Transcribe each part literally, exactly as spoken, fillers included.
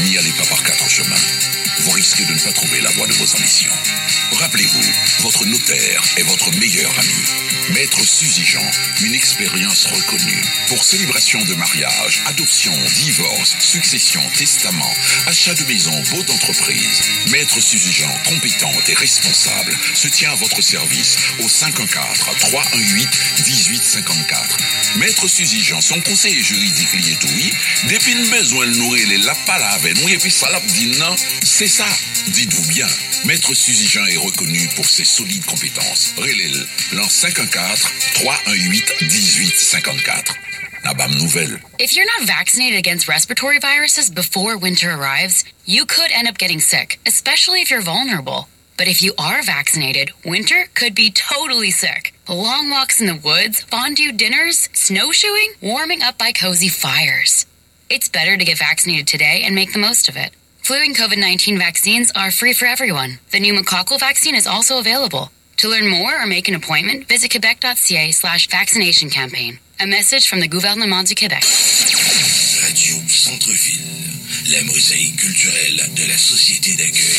N'y allez pas par quatre chemins. Vous risquez de ne pas trouver la voie de vos ambitions. Rappelez-vous, votre notaire est votre meilleur ami. Maître Suzy Jean, une expérience reconnue pour célébration de mariage, adoption, divorce, succession, testament, achat de maison, baux d'entreprise. Maître Suzy Jean, compétente et responsable, se tient à votre service au cinq un quatre, trois un huit, dix-huit cinquante-quatre. Maître Suzy Jean, son conseiller juridique lié tout oui, depuis une besoin de nourrir les lapala avec nous et puis salap dit non, c'est ça, dites-vous bien. Maître Suzy Jean est reconnu pour ses solides compétences. Relève l'an cinq un quatre, trois un huit, dix-huit cinquante-quatre. La bam nouvelle. If you're not vaccinated against respiratory viruses before winter arrives, you could end up getting sick, especially if you're vulnerable. But if you are vaccinated, winter could be totally sick. Long walks in the woods, fondue dinners, snowshoeing, warming up by cozy fires. It's better to get vaccinated today and make the most of it. Flu and COVID nineteen vaccines are free for everyone. The pneumococcal vaccine is also available. To learn more or make an appointment, visit quebec.ca slash vaccination campaign. A message from the gouvernement du Québec. Radio Centre-Ville, la mosaïque culturelle de la société d'accueil.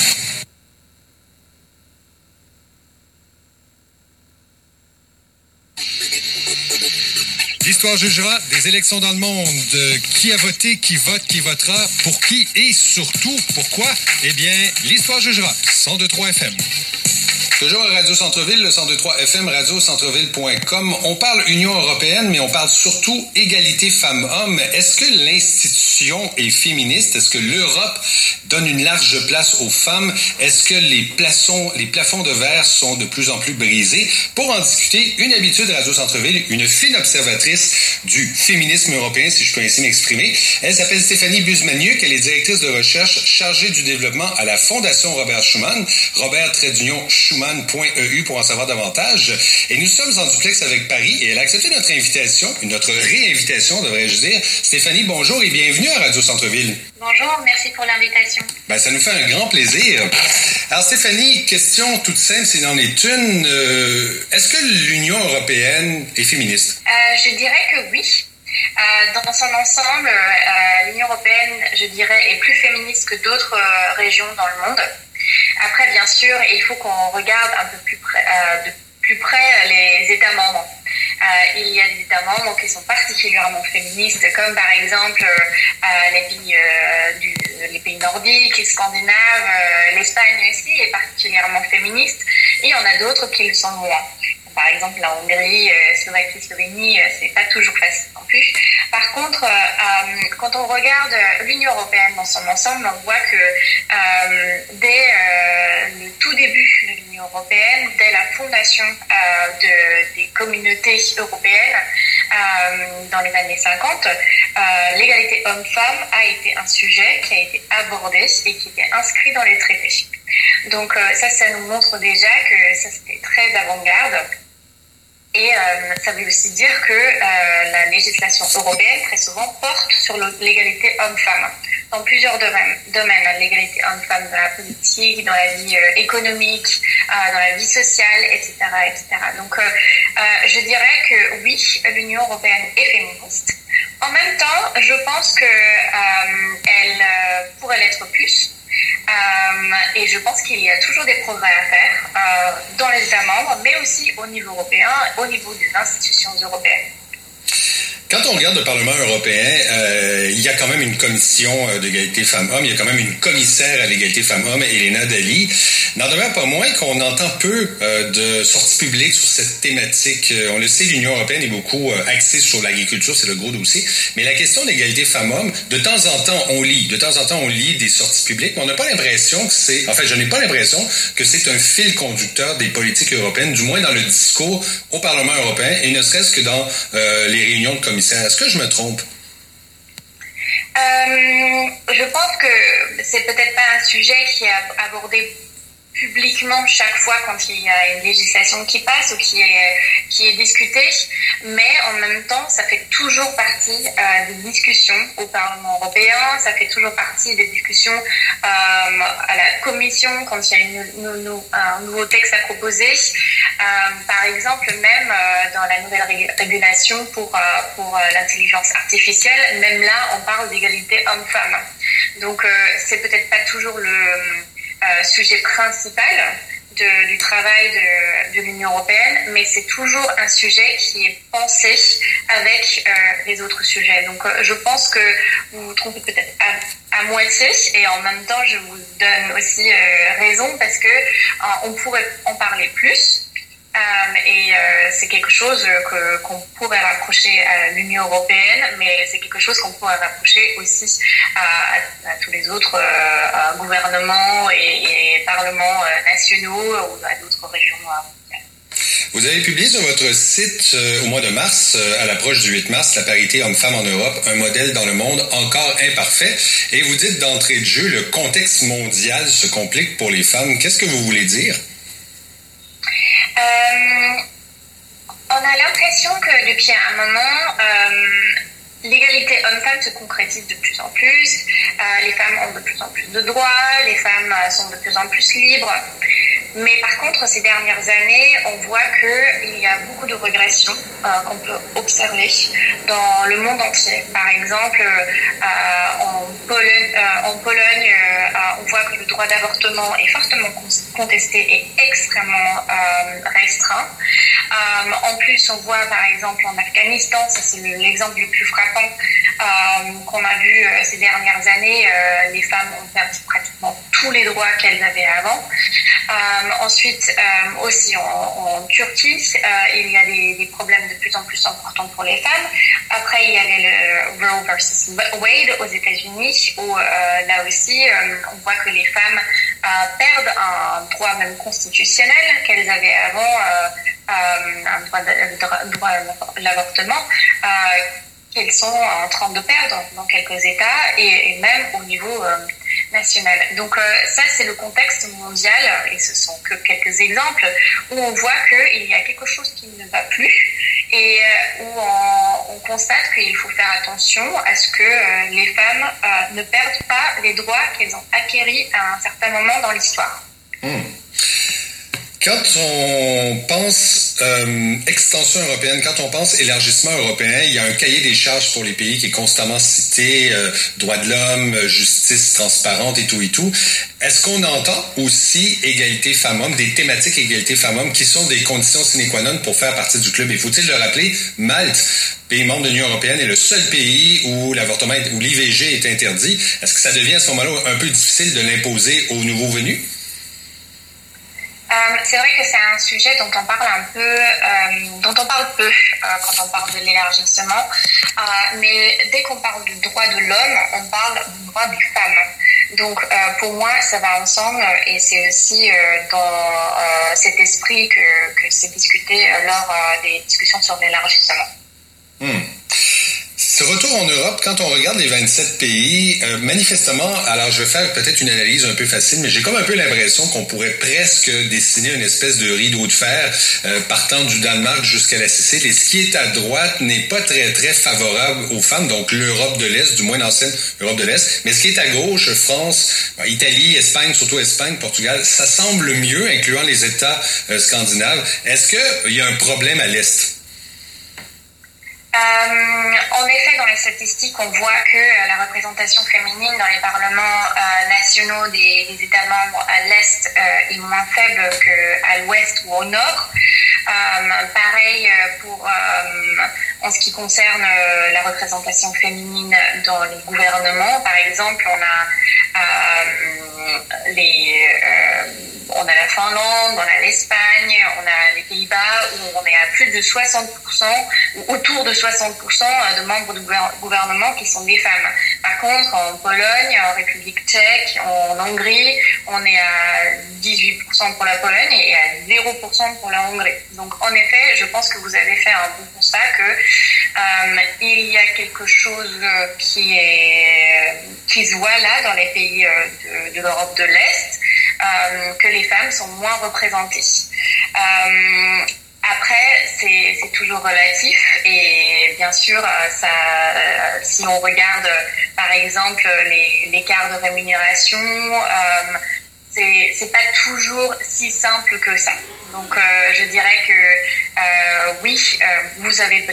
L'histoire jugera des élections dans le monde. Qui a voté, qui vote, qui votera, pour qui et surtout pourquoi? Eh bien, l'histoire jugera. cent deux point trois F M. Toujours à Radio Centre-Ville, le cent deux point trois F M, radio centre-ville point com. On parle Union européenne, mais on parle surtout égalité femmes-hommes. Est-ce que l'institution est féministe? Est-ce que l'Europe donne une large place aux femmes? Est-ce que les plafonds, les plafonds de verre sont de plus en plus brisés? Pour en discuter, une habitude Radio Centre-Ville, une fine observatrice du féminisme européen, si je peux ainsi m'exprimer. Elle s'appelle Stéphanie Busmaniuk, elle est directrice de recherche chargée du développement à la Fondation Robert Schuman, Robert Trédunion Schuman point e u pour en savoir davantage. Et nous sommes en duplex avec Paris et elle a accepté notre invitation, notre réinvitation, devrais-je dire. Stéphanie, bonjour et bienvenue à Radio Centre-Ville. Bonjour, merci pour l'invitation. Ben, ça nous fait un grand plaisir. Alors Stéphanie, question toute simple, s'il en est une. Euh, est-ce que l'Union européenne est féministe? Euh, je dirais que oui. Euh, dans son ensemble, euh, l'Union européenne, je dirais, est plus féministe que d'autres euh, régions dans le monde. Après, bien sûr, il faut qu'on regarde un peu plus près, euh, de plus près les États membres. Euh, il y a des États membres qui sont particulièrement féministes, comme par exemple euh, les, pays, euh, du, les pays nordiques, les Scandinaves, euh, l'Espagne aussi est particulièrement féministe, et il y en a d'autres qui le sont moins. Par exemple, la Hongrie, euh, Slovaquie, Slovénie, euh, c'est pas toujours facile non plus. Par contre, euh, quand on regarde l'Union européenne dans son ensemble, on voit que euh, dès euh, le tout début de l'Union européenne, dès la fondation euh, de, des communautés européennes euh, dans les années cinquante, euh, l'égalité homme-femme a été un sujet qui a été abordé et qui était inscrit dans les traités. Donc euh, ça, ça nous montre déjà que ça c'était très avant-garde. Et euh, ça veut aussi dire que euh, la législation européenne, très souvent, porte sur l'égalité homme-femme dans plusieurs domaines. domaines l'égalité homme-femme dans la politique, dans la vie euh, économique, euh, dans la vie sociale, et cetera, et cetera. Donc, euh, euh, je dirais que oui, l'Union européenne est féministe. En même temps, je pense que euh, elle euh, pourrait l'être plus. Euh, et je pense qu'il y a toujours des progrès à faire euh, dans les États membres, mais aussi au niveau européen, au niveau des institutions européennes. Quand on regarde le Parlement européen, euh, il y a quand même une commission euh, d'égalité femmes-hommes, il y a quand même une commissaire à l'égalité femmes-hommes, Elena Dalli. N'en demeure pas moins qu'on entend peu euh, de sorties publiques sur cette thématique. Euh, on le sait, l'Union européenne est beaucoup euh, axée sur l'agriculture, c'est le gros dossier. Mais la question d'égalité femmes-hommes, de temps en temps, on lit. De temps en temps, on lit des sorties publiques, mais on n'a pas l'impression que c'est... En fait, je n'ai pas l'impression que c'est un fil conducteur des politiques européennes, du moins dans le discours au Parlement européen, et ne serait-ce que dans euh, les réunions de commissaires. Est-ce que je me trompe? Euh, je pense que c'est peut-être pas un sujet qui est abordé publiquement chaque fois quand il y a une législation qui passe ou qui est, qui est discutée, mais en même temps, ça fait toujours partie euh, des discussions au Parlement européen, ça fait toujours partie des discussions euh, à la Commission quand il y a une, une, une, un nouveau texte à proposer. Euh, par exemple, même euh, dans la nouvelle rég- régulation pour, euh, pour euh, l'intelligence artificielle, même là, on parle d'égalité homme-femme. Donc, euh, c'est peut-être pas toujours le euh, sujet principal de, du travail de, de l'Union européenne, mais c'est toujours un sujet qui est pensé avec euh, les autres sujets. Donc, euh, je pense que vous vous trompez peut-être à, à moitié, et en même temps, je vous donne aussi euh, raison parce que euh, on pourrait en parler plus. Euh, et euh, c'est quelque chose que, qu'on pourrait rapprocher à l'Union européenne, mais c'est quelque chose qu'on pourrait rapprocher aussi à, à, à tous les autres euh, gouvernements et, et parlements euh, nationaux ou à d'autres régions mondiales. Vous avez publié sur votre site euh, au mois de mars, euh, à l'approche du huit mars, la parité homme-femme en Europe, un modèle dans le monde encore imparfait. Et vous dites d'entrée de jeu, le contexte mondial se complique pour les femmes. Qu'est-ce que vous voulez dire? Euh, on a l'impression que depuis un moment, euh, l'égalité homme-femme se concrétise de plus en plus. Euh, les femmes ont de plus en plus de droits, les femmes sont de plus en plus libres. Mais par contre, ces dernières années, on voit qu'il y a beaucoup de régressions euh, qu'on peut observer dans le monde entier. Par exemple, euh, en Pologne, euh, en Pologne euh, on voit que le droit d'avortement est fortement contesté et extrêmement euh, restreint. Euh, en plus, on voit par exemple en Afghanistan, ça c'est le, l'exemple le plus frappant euh, qu'on a vu euh, ces dernières années, euh, les femmes ont perdu pratiquement tous les droits qu'elles avaient avant. Euh, ensuite, euh, aussi en, en Turquie, euh, il y a des, des problèmes de plus en plus importants pour les femmes. Après, il y avait le Roe versus Wade aux États-Unis, où euh, là aussi, euh, on voit que les femmes euh, perdent un droit même constitutionnel qu'elles avaient avant, euh, euh, un droit, de, droit à l'avortement, euh, qu'elles sont en train de perdre dans quelques États et, et même au niveau euh, national. Donc euh, ça, c'est le contexte mondial, et ce sont que quelques exemples où on voit qu'il y a quelque chose qui ne va plus et euh, où on, on constate qu'il faut faire attention à ce que euh, les femmes euh, ne perdent pas les droits qu'elles ont acquéris à un certain moment dans l'histoire. Mmh. Quand on pense euh, extension européenne, quand on pense élargissement européen, il y a un cahier des charges pour les pays qui est constamment cité, euh, droits de l'homme, justice transparente et tout et tout. Est-ce qu'on entend aussi égalité femmes-hommes, des thématiques égalité femmes-hommes qui sont des conditions sine qua non pour faire partie du club? Et faut-il le rappeler, Malte, pays membre de l'Union européenne, est le seul pays où l'avortement, où l'I V G est interdit. Est-ce que ça devient à ce moment-là un peu difficile de l'imposer aux nouveaux venus? Euh, c'est vrai que c'est un sujet dont on parle un peu, euh, dont on parle peu euh, quand on parle de l'élargissement. Euh, mais dès qu'on parle du droit de l'homme, on parle du droit des femmes. Donc euh, pour moi, ça va ensemble, et c'est aussi euh, dans euh, cet esprit que, que c'est discuté euh, lors euh, des discussions sur l'élargissement. Hmm. Ce retour en Europe, quand on regarde les vingt-sept pays, euh, manifestement, alors je vais faire peut-être une analyse un peu facile, mais j'ai comme un peu l'impression qu'on pourrait presque dessiner une espèce de rideau de fer euh, partant du Danemark jusqu'à la Sicile. Et ce qui est à droite n'est pas très, très favorable aux femmes, donc l'Europe de l'Est, du moins l'ancienne Europe de l'Est. Mais ce qui est à gauche, France, Italie, Espagne, surtout Espagne, Portugal, ça semble mieux, incluant les États euh, scandinaves. Est-ce qu'il y a un problème à l'Est? Euh, en effet, dans les statistiques, on voit que euh, la représentation féminine dans les parlements euh, nationaux des, des États membres à l'Est euh, est moins faible qu'à l'Ouest ou au Nord. Euh, pareil pour euh, en ce qui concerne euh, la représentation féminine dans les gouvernements. Par exemple, on a euh, les euh, on a la Finlande, on a l'Espagne, on a les Pays-Bas où on est à plus de soixante pour cent ou autour de soixante pour cent de membres du gouvernement qui sont des femmes. Par contre, en Pologne, en République tchèque, en Hongrie, on est à dix-huit pour cent pour la Pologne et à zéro pour cent pour la Hongrie. Donc en effet, je pense que vous avez fait un bon constat que euh, il y a quelque chose qui est qui se voit là dans les pays de, de l'Europe de l'Est. Euh, que les femmes sont moins représentées. Euh, après, c'est, c'est toujours relatif et bien sûr, ça, si on regarde par exemple les, l'écart de rémunération, euh, c'est, c'est pas toujours si simple que ça. Donc, euh, je dirais que euh, oui, euh, vous avez peut-être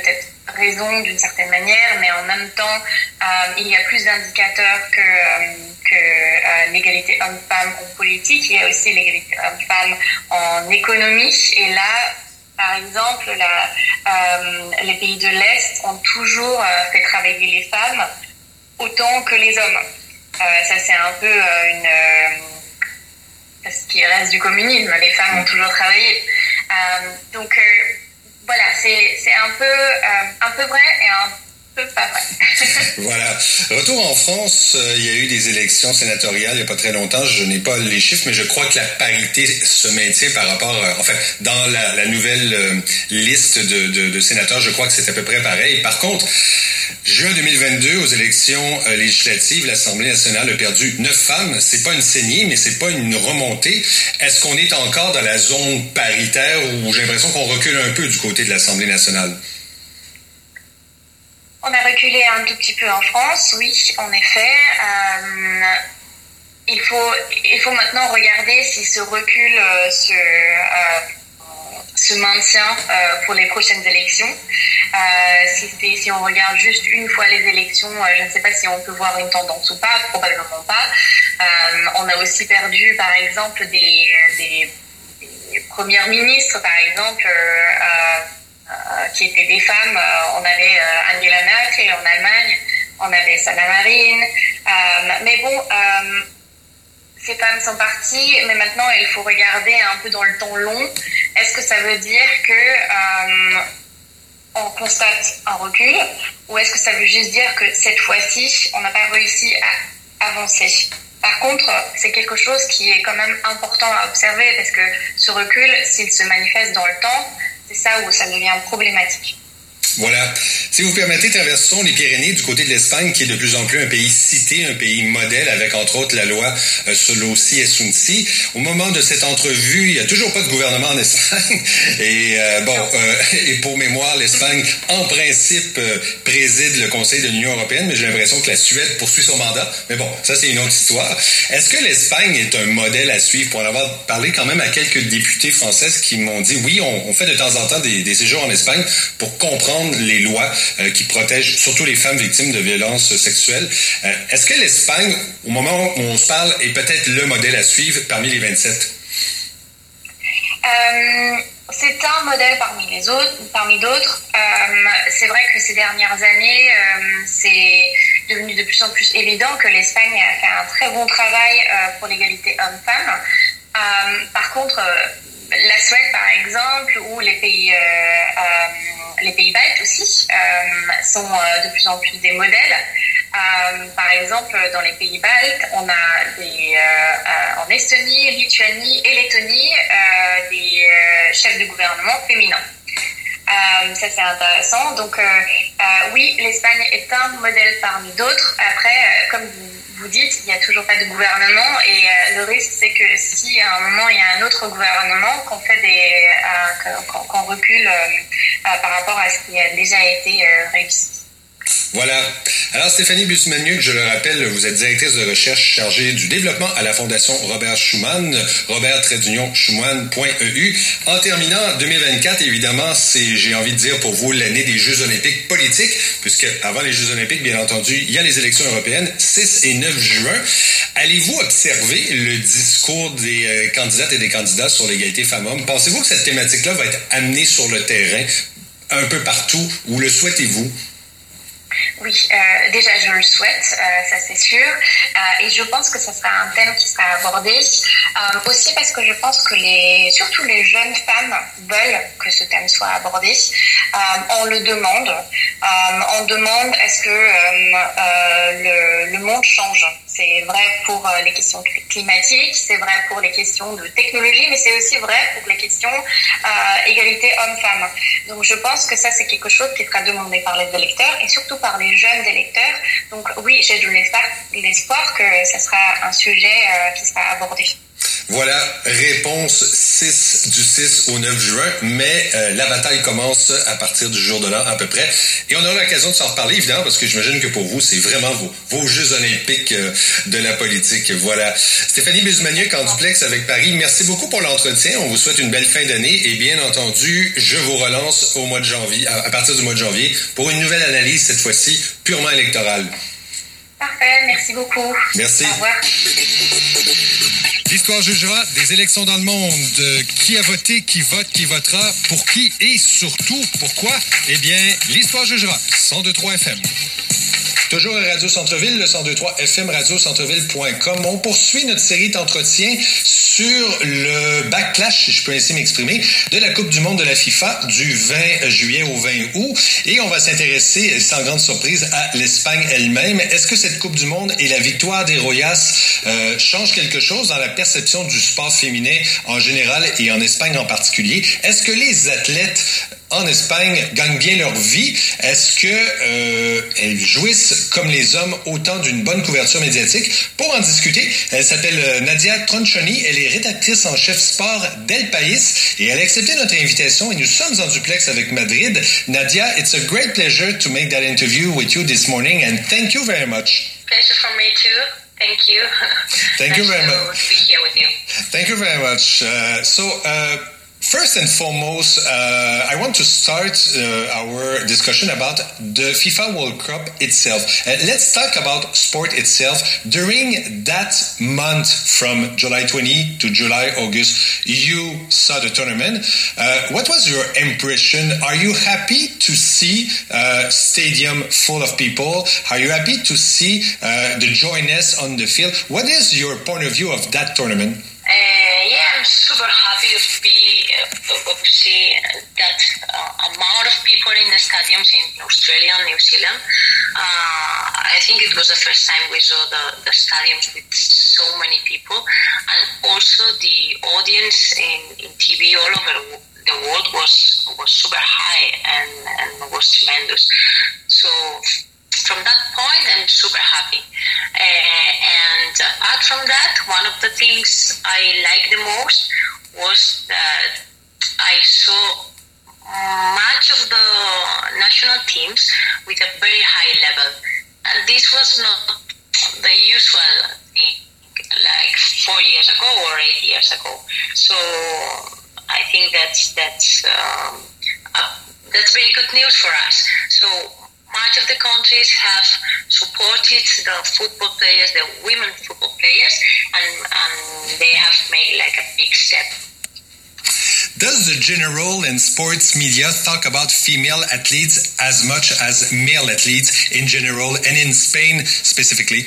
raison d'une certaine manière, mais en même temps, euh, il y a plus d'indicateurs que, euh, que euh, l'égalité homme-femme en politique. Il y a aussi l'égalité homme-femme en économie. Et là, par exemple, la, euh, les pays de l'Est ont toujours euh, fait travailler les femmes autant que les hommes. Euh, ça, c'est un peu euh, une... Euh, ce qui reste du communisme. Les femmes ont toujours travaillé. Euh, donc, euh, voilà, c'est, c'est un peu, euh, un peu vrai et un peu pas vrai. Voilà. Retour en France, euh, il y a eu des élections sénatoriales il n'y a pas très longtemps. Je n'ai pas les chiffres, mais je crois que la parité se maintient par rapport, euh, en fait, dans la, la nouvelle euh, liste de, de, de sénateurs, je crois que c'est à peu près pareil. Par contre, juin deux mille vingt-deux, aux élections euh, législatives, l'Assemblée nationale a perdu neuf femmes. C'est pas une saignée, mais c'est pas une remontée. Est-ce qu'on est encore dans la zone paritaire ou j'ai l'impression qu'on recule un peu du côté de l'Assemblée nationale? On a reculé un tout petit peu en France, oui, en effet. Euh, il faut, il faut maintenant regarder si ce recul euh, se, euh, se maintient euh, pour les prochaines élections. Euh, si, c'est, si on regarde juste une fois les élections, euh, je ne sais pas si on peut voir une tendance ou pas, probablement pas. Euh, on a aussi perdu, par exemple, des, des, des premières ministres, par exemple, euh, euh, Euh, qui étaient des femmes. Euh, on avait euh, Angela Merkel en Allemagne, on avait Sanna Marin. Euh, mais bon, euh, ces femmes sont parties, mais maintenant il faut regarder un peu dans le temps long. Est-ce que ça veut dire que euh, on constate un recul, ou est-ce que ça veut juste dire que cette fois-ci, on n'a pas réussi à avancer? Par contre, c'est quelque chose qui est quand même important à observer, parce que ce recul, s'il se manifeste dans le temps, c'est ça où ça devient problématique. Voilà. Si vous permettez, traversons les Pyrénées du côté de l'Espagne, qui est de plus en plus un pays cité, un pays modèle, avec entre autres la loi euh, Solosi et Sunsi. Au moment de cette entrevue, il n'y a toujours pas de gouvernement en Espagne. Et euh, bon, euh, et pour mémoire, l'Espagne, en principe, euh, préside le Conseil de l'Union européenne, mais j'ai l'impression que la Suède poursuit son mandat. Mais bon, ça c'est une autre histoire. Est-ce que l'Espagne est un modèle à suivre? Pour en avoir parlé quand même à quelques députés françaises qui m'ont dit, oui, on, on fait de temps en temps des, des séjours en Espagne pour comprendre les lois euh, qui protègent surtout les femmes victimes de violences sexuelles. Euh, est-ce que l'Espagne, au moment où on se parle, est peut-être le modèle à suivre parmi les vingt-sept? Euh, c'est un modèle parmi les autres, parmi d'autres. Euh, c'est vrai que ces dernières années, euh, c'est devenu de plus en plus évident que l'Espagne a fait un très bon travail euh, pour l'égalité homme-femme. Euh, par contre, euh, la Suède, par exemple, ou les pays, euh, euh, les pays baltes aussi, euh, sont euh, de plus en plus des modèles. Euh, par exemple, dans les pays baltes, on a des, euh, euh, en Estonie, Lituanie et Lettonie, euh, des euh, chefs de gouvernement féminins. Euh, ça, c'est intéressant. Donc, euh, euh, oui, l'Espagne est un modèle parmi d'autres. Après, euh, comme vous vous dites, il n'y a toujours pas de gouvernement, et euh, le risque, c'est que si à un moment il y a un autre gouvernement, qu'on fait des, euh, qu'on, qu'on recule euh, euh, par rapport à ce qui a déjà été euh, réussi. Voilà. Alors, Stéphanie Busmaniuk, je le rappelle, vous êtes directrice de recherche chargée du développement à la Fondation Robert Schuman, robert tiret schuman point e u. En terminant, deux mille vingt-quatre, évidemment, c'est, j'ai envie de dire pour vous, l'année des Jeux olympiques politiques, puisque avant les Jeux olympiques, bien entendu, il y a les élections européennes, six et neuf juin. Allez-vous observer le discours des euh, candidates et des candidats sur l'égalité femmes-hommes? Pensez-vous que cette thématique-là va être amenée sur le terrain un peu partout, ou le souhaitez-vous? Oui, euh, déjà je le souhaite, euh, ça c'est sûr, euh, et je pense que ce sera un thème qui sera abordé, euh, aussi parce que je pense que les, surtout les jeunes femmes veulent que ce thème soit abordé. Euh, on le demande, euh, on demande est-ce que euh, euh, le, le monde change. C'est vrai pour euh, les questions climatiques, c'est vrai pour les questions de technologie, mais c'est aussi vrai pour les questions euh, égalité homme-femme. Donc je pense que ça c'est quelque chose qui sera demandé par les électeurs et surtout par les jeunes électeurs. Donc oui, j'ai de l'espoir, l'espoir que ce sera un sujet euh, qui sera abordé. Voilà, réponse six du six au neuf juin, mais euh, la bataille commence à partir du jour de l'an à peu près. Et on aura l'occasion de s'en reparler, évidemment, parce que j'imagine que pour vous, c'est vraiment vos, vos Jeux olympiques euh, de la politique. Voilà. Stéphanie Besmaniuk en duplex avec Paris, merci beaucoup pour l'entretien. On vous souhaite une belle fin d'année et bien entendu, je vous relance au mois de janvier, à, à partir du mois de janvier, pour une nouvelle analyse, cette fois-ci purement électorale. Parfait, merci beaucoup. Merci. Au revoir. L'histoire jugera des élections dans le monde. Qui a voté, qui vote, qui votera, pour qui et surtout pourquoi? Eh bien, l'histoire jugera. cent deux point trois F M. Toujours à Radio Centre-Ville, le cent deux point trois F M, radio centreville point com. On poursuit notre série d'entretiens sur le backlash, si je peux ainsi m'exprimer, de la Coupe du monde de la FIFA du vingt juillet au vingt août. Et on va s'intéresser, sans grande surprise, à l'Espagne elle-même. Est-ce que cette Coupe du monde et la victoire des Royas euh, changent quelque chose dans la perception du sport féminin en général et en Espagne en particulier? Est-ce que les athlètes en Espagne gagnent bien leur vie? Est-ce que euh, elles jouissent comme les hommes autant d'une bonne couverture médiatique? Pour en discuter, elle s'appelle Nadia Tronchoni, elle est rédactrice en chef sport d'El País et elle a accepté notre invitation et nous sommes en duplex avec Madrid. Nadia, it's a great pleasure to make that interview with you this morning and thank you very much. Pleasure for me too. Thank you. Thank you very much. To be here with you. Thank you very much. Uh, so, uh, First and foremost, uh, I want to start uh, our discussion about the FIFA World Cup itself. Uh, let's talk about sport itself. During that month from July twentieth to July, August, you saw the tournament. Uh, what was your impression? Are you happy to see a stadium full of people? Are you happy to see uh, the joyness on the field? What is your point of view of that tournament? Uh, yeah, I'm super happy to be uh, to see that uh, amount of people in the stadiums in Australia and New Zealand. Uh, I think it was the first time we saw the, the stadiums with so many people, and also the audience in, in T V all over the world was was super high and, and was tremendous. So from that point, I'm super happy. Uh, and apart from that, one of the things I liked the most was that I saw much of the national teams with a very high level. And this was not the usual thing, like four years ago or eight years ago. So I think that's, that's, um, uh, that's very good news for us. So much of the countries have supported the football players, the women football players, and, and they have made like a big step. Does the general and sports media talk about female athletes as much as male athletes in general and in Spain specifically?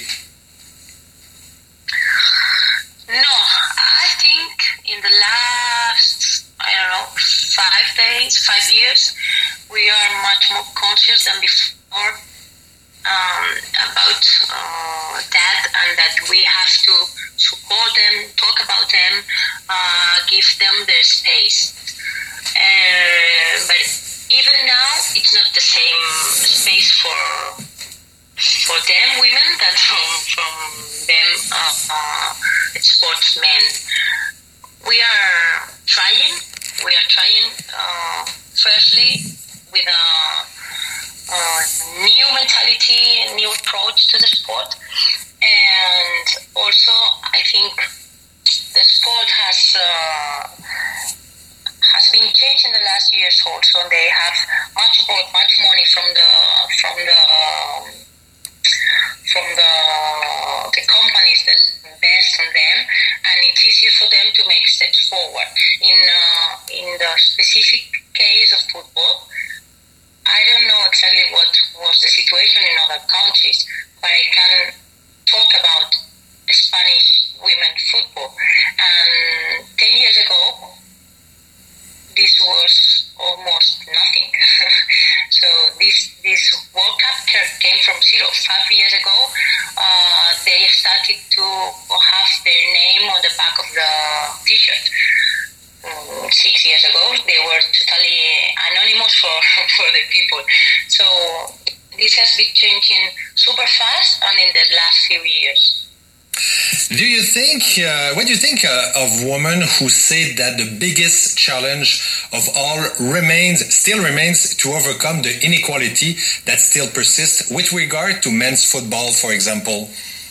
No, I think in the last, I don't know, five days, five years, we are much more conscious than before um, about uh, that, and that we have to support them, talk about them, uh, give them their space. Uh, but even now, it's not the same space for for them women than from from them uh, uh, sportsmen. We are trying. We are trying. Uh, firstly, with a, a new mentality, a new approach to the sport. And also, I think the sport has uh, has been changed in the last years also. They have much more, much money from the from the um, from the the companies that invest on them, and it's easier for them to make steps forward. In uh, in the specific case of football, I don't know exactly what was the situation in other countries, but I can talk about Spanish women football. And ten years ago, this was almost nothing. So this this World Cup came from zero. Five years ago, uh, they started to have their name on the back of the T-shirt. Um, six years ago, they were totally anonymous for, for the people. So this has been changing super fast and in the last few years. Do you think, uh, what do you think uh, of women who say that the biggest challenge of all remains, still remains to overcome the inequality that still persists with regard to men's football, for example?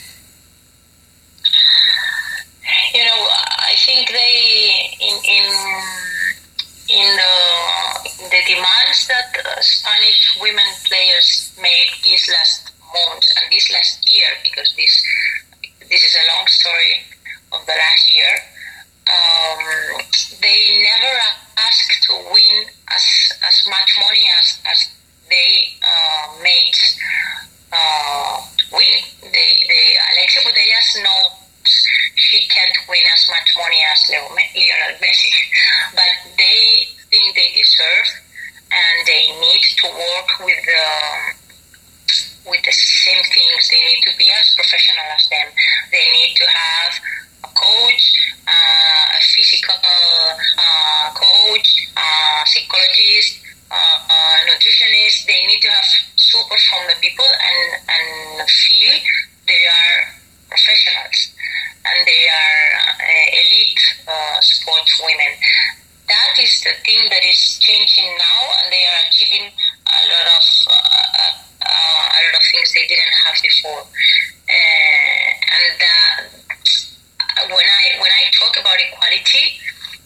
You know, I think they, in in, in the, the demands that uh, Spanish women players made this last month and this last year, because this This is a long story of the last year. Um, they never asked to win as as much money as, as they uh, made uh, win. They they Alexia Putellas knows she can't win as much money as Lionel Messi, but they think they deserve, and they need to work with the. Um, with the same things. They need to be as professional as them. They need to have a coach, uh, a physical uh, coach, uh, psychologist, uh, uh, nutritionist. They need to have support from the people and, and feel they are professionals and they are uh, elite uh, sports women. That is the thing that is changing now, and they are achieving a lot of uh, uh, a lot of things they didn't have before. Uh, and uh, when I when I talk about equality,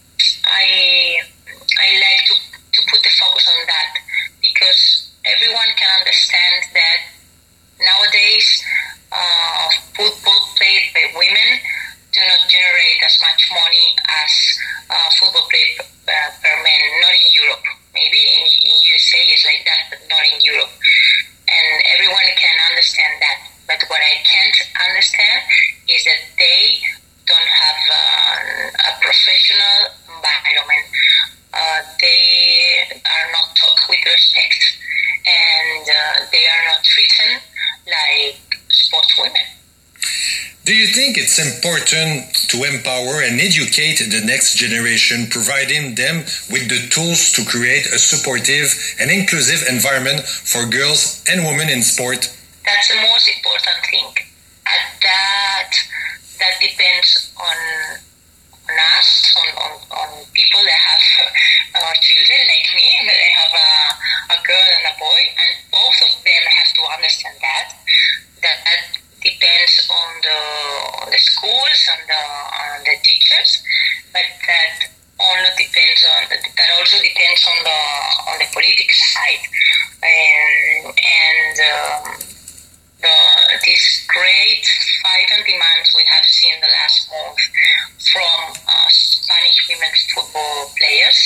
I I like to, to put the focus on that, because everyone can understand that nowadays uh, football played by women do not generate as much money as uh, football played uh, per men, not in Europe. Maybe in, in U S A it's like that, but not in Europe. And everyone can understand that. But what I can't understand is that they don't have uh, a professional environment. Uh, they are not taught with respect, and uh, they are not treated like sports women. Do you think it's important to empower and educate the next generation, providing them with the tools to create a supportive and inclusive environment for girls and women in sport? That's the most important thing. And that that depends on on us, on, on, on people that have uh, children like me, that I have a, a girl and a boy, and both of them have to understand that. That, that depends on the on the schools and the, on the teachers, but that only depends on that also depends on the on the politics side, and and um, the this great fight and demands we have seen the last month from uh, Spanish women's football players.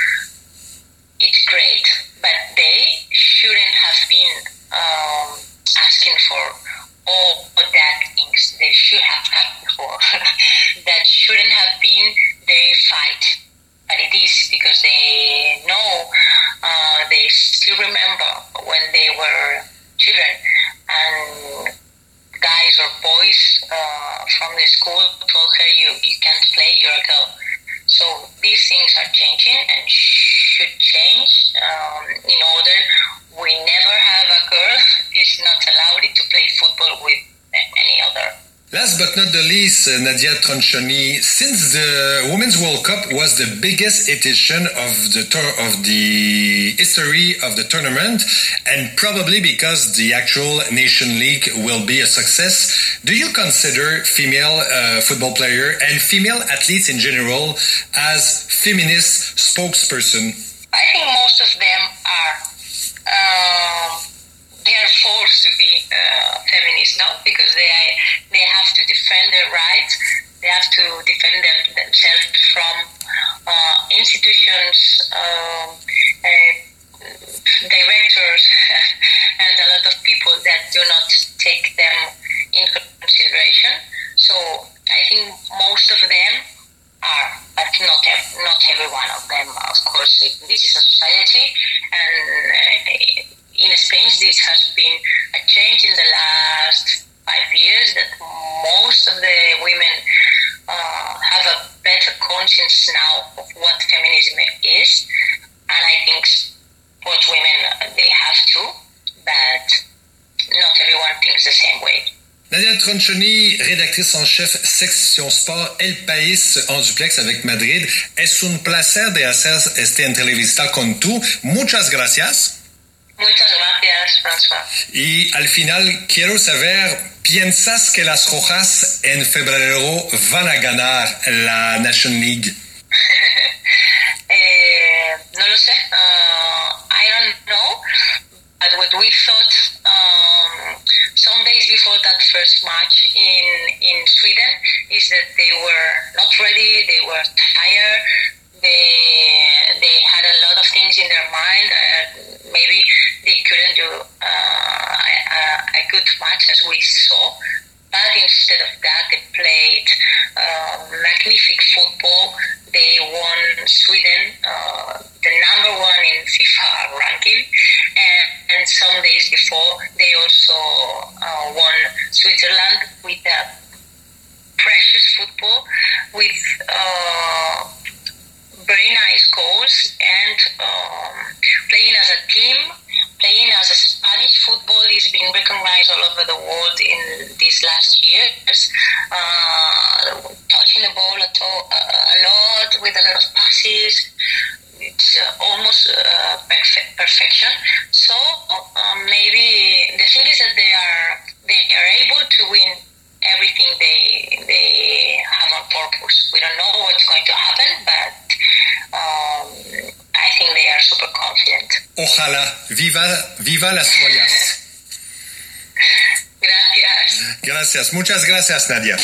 It's great, but they shouldn't have been um, asking for all of that things they should have had before. That shouldn't have been their fight, but it is, because they know, uh, they still remember when they were children, and guys or boys uh, from the school told her, you, you can't play, you're a girl. So these things are changing and should change um, in order we never have a girl is not allowed to play football with any other. Last but not the least, uh, Nadia Tronchoni, since the Women's World Cup was the biggest edition of the tour of the history of the tournament, and probably because the actual Nation League will be a success, do you consider female uh, football player and female athletes in general as feminist spokesperson? I think most of them are. Um, they are forced to be uh, feminist now, because they they have to defend their rights. They have to defend them themselves from uh, institutions, um, uh, directors, and a lot of people that do not take them in consideration. So I think most of them are, but not not every one of them. Of course, this is a society, and uh, in Spain, this has been a change in the last five years, that most of the women uh, have a better conscience now of what feminism is. And I think sports women, they have to, but not everyone thinks the same way. Nadia Tronchoni, rédactrice en chef section sport El País en duplex avec Madrid. Es un placer de hacer esta entrevista con tú. Muchas gracias. Muchas gracias, François. Y al final quiero saber, ¿piensas que las Rojas en febrero van a ganar la National League? eh, no lo sé. Uh, I don't know. But what we thought um, some days before that first match in, in Sweden is that they were not ready, they were tired, they they had a lot of things in their mind. Uh, maybe they couldn't do uh, a, a good match as we saw. But instead of that, they played uh, magnificent football. They won Sweden, uh, the number one in FIFA ranking. And, and some days before, they also uh, won Switzerland with a precious football, with uh, very nice goals, and um, playing as a team, playing as a Spanish football is being recognized all over the world in these last years. Uh, touching the ball at all, uh, a lot, with a lot of passes. It's uh, almost uh, perfect, perfection. So um, maybe the thing is that they are they are able to win everything they they have on purpose. We don't know what's going to happen, but um, I think they are super confident. Ojalá. Viva, viva las Royas. Gracias. Gracias. Muchas gracias, Nadia.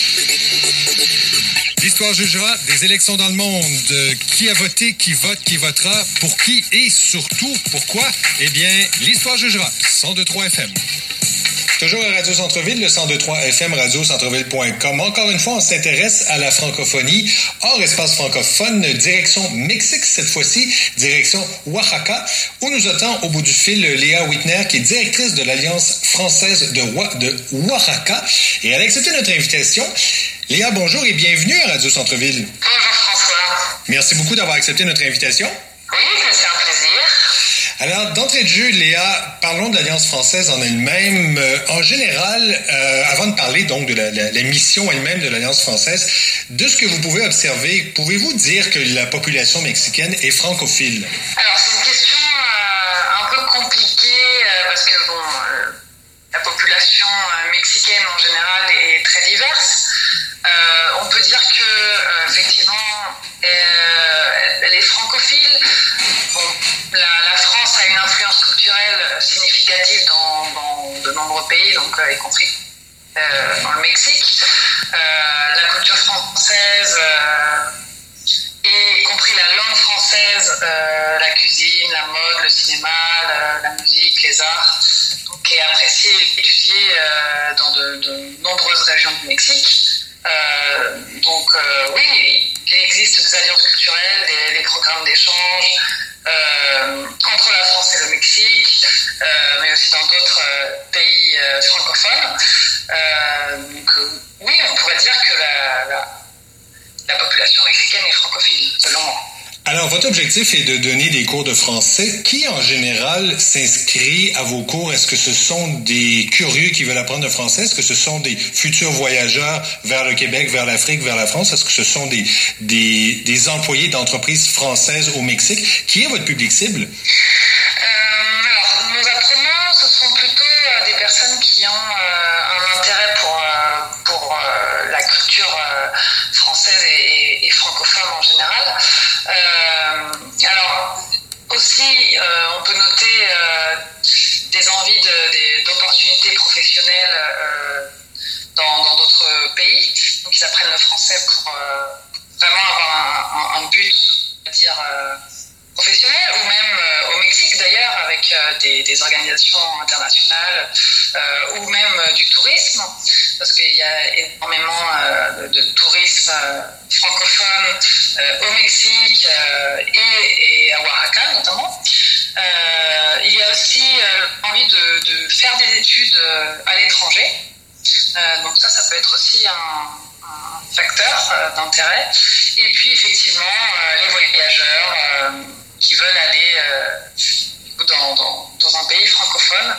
L'histoire jugera des élections dans le monde. Euh, qui a voté, qui vote, qui votera, pour qui et surtout pourquoi? Eh bien, l'histoire jugera. cent deux point trois F M. Toujours à Radio Centre-Ville, le cent deux point trois F M, radio centreville point com. Encore une fois, on s'intéresse à la francophonie. Hors espace francophone, direction Mexique cette fois-ci, direction Oaxaca, où nous attend au bout du fil Léa Whitner, qui est directrice de l'Alliance française de, Wa- de Oaxaca. Et elle a accepté notre invitation. Léa, bonjour et bienvenue à Radio Centre-Ville. Bonjour François. Merci beaucoup d'avoir accepté notre invitation. Oui, c'est un plaisir. Alors, d'entrée de jeu, Léa, parlons de l'Alliance française en elle-même. Euh, en général, euh, avant de parler donc de la, la, la mission elle-même de l'Alliance française, de ce que vous pouvez observer, pouvez-vous dire que la population mexicaine est francophile? Alors, c'est une question euh, un peu compliquée euh, parce que, bon, euh, la population euh, mexicaine en général est très diverse. Euh, on peut dire que, euh, effectivement, euh, elle est francophile. Bon, la, la France a une influence culturelle significative dans, dans de nombreux pays, donc euh, y compris euh, dans le Mexique. Euh, la culture française, euh, et y compris la langue française, euh, la cuisine, la mode, le cinéma, la, la musique, les arts, donc est appréciée et étudiée euh, dans de, de nombreuses régions du Mexique. Euh, donc euh, oui, il existe des alliances culturelles, des, des programmes d'échange euh, entre la France et le Mexique, euh, mais aussi dans d'autres euh, pays euh, francophones. Euh, donc euh, oui, on pourrait dire que la, la, la population mexicaine est francophile, selon moi. Alors, votre objectif est de donner des cours de français. Qui, en général, s'inscrit à vos cours? Est-ce que ce sont des curieux qui veulent apprendre le français? Est-ce que ce sont des futurs voyageurs vers le Québec, vers l'Afrique, vers la France? Est-ce que ce sont des, des, des employés d'entreprises françaises au Mexique? Qui est votre public cible? Euh, alors, nos apprenants, ce sont plutôt euh, des personnes qui ont euh, un intérêt pour, euh, pour euh, la culture euh, française et, et, et francophone en général. Euh, alors, aussi, euh, on peut noter euh, des envies de, des, d'opportunités professionnelles euh, dans, dans d'autres pays. Donc, ils apprennent le français pour euh, vraiment avoir un, un, un but, on va dire, euh, professionnel, ou même euh, au Mexique d'ailleurs, avec euh, des, des organisations internationales, euh, ou même euh, du tourisme, parce qu'il y a énormément euh, de, de tourisme euh, francophone euh, au Mexique euh, et, et à Oaxaca notamment. Euh, il y a aussi euh, envie de, de faire des études euh, à l'étranger, euh, donc ça, ça peut être aussi un, un facteur euh, d'intérêt. Et puis effectivement, euh, les voyageurs euh, qui veulent aller euh, dans, dans, dans un pays francophone,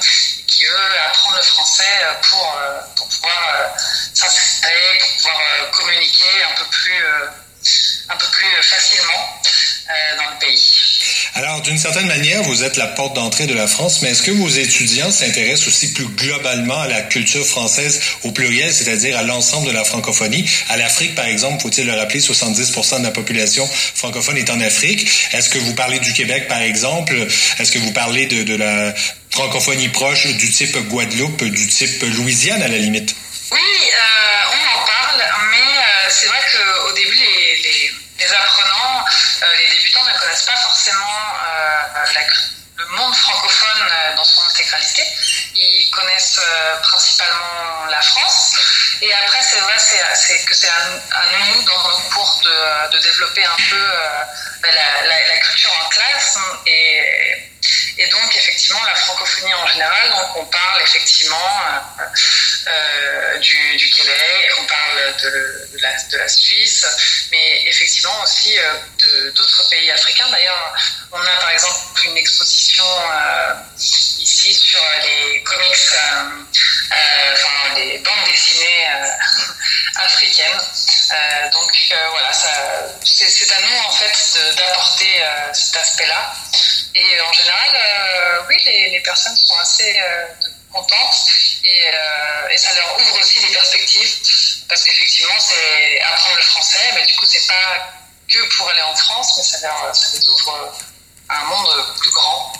qui veut apprendre le français pour, pour pouvoir s'insérer, pour pouvoir communiquer un peu plus, un peu plus facilement dans le pays. Alors, d'une certaine manière, vous êtes la porte d'entrée de la France, mais est-ce que vos étudiants s'intéressent aussi plus globalement à la culture française au pluriel, c'est-à-dire à l'ensemble de la francophonie? À l'Afrique, par exemple, faut-il le rappeler, soixante-dix pour cent de la population francophone est en Afrique. Est-ce que vous parlez du Québec, par exemple? Est-ce que vous parlez de, de la francophonie proche du type Guadeloupe, du type Louisiane, à la limite? Oui, euh, on en parle, mais euh, c'est vrai qu'au début, les, les, les apprenants, euh, les débutants ne connaissent pas forcément euh, la, le monde francophone euh, dans son intégralité. Ils connaissent euh, principalement la France. Et après, c'est vrai c'est, c'est que c'est à, à nous, dans nos cours, de, de développer un peu euh, la, la, la culture en classe. Et, et donc, effectivement, la francophonie en général. Donc, on parle effectivement euh, euh, du, du Québec, on parle de, de, la, de la Suisse, mais effectivement aussi euh, de, d'autres pays africains. D'ailleurs, on a par exemple une exposition euh, ici sur les comics, euh, euh, enfin les bandes dessinées euh, africaines. Euh, donc euh, voilà, ça, c'est, c'est à nous en fait de, d'apporter euh, cet aspect-là. Et en général, euh, oui, les, les personnes sont assez euh, contentes et, euh, et ça leur ouvre aussi des perspectives parce qu'effectivement, c'est apprendre le français, mais du coup, c'est pas que pour aller en France, mais ça, leur, ça les ouvre à un monde plus grand.